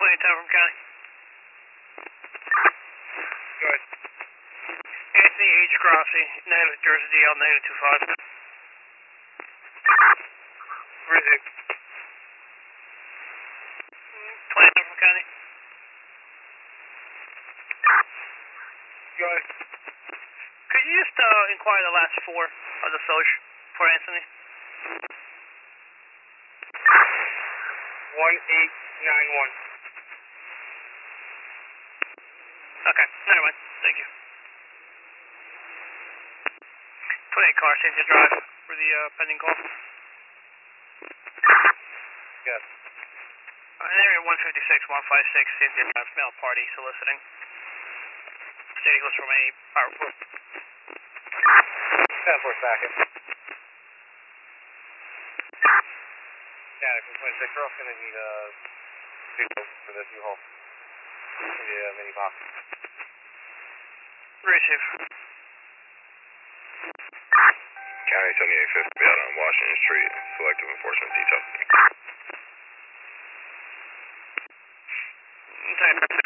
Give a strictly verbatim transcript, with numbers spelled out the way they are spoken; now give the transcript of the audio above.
twenty ten from County. Go ahead. Anthony H. Grossi, negative Jersey D L, negative two five. Where is it? twenty ten from County. Go ahead. Could you just uh, inquire the last four of the Soch for Anthony? one eight nine one. Okay, never mind. Thank you. twenty-eight car, safety drive for the uh, pending call. Yes. Uh, area one fifty-six, one fifty-six, Cynthia Drive, male party soliciting. State Eagles from a power floor. ten four second. Yeah, from twenty-six, we're also going to need a vehicle for this U-Haul. The uh, mini box. Receive. County seventy-eight fifty out on Washington Street, selective enforcement detail. ten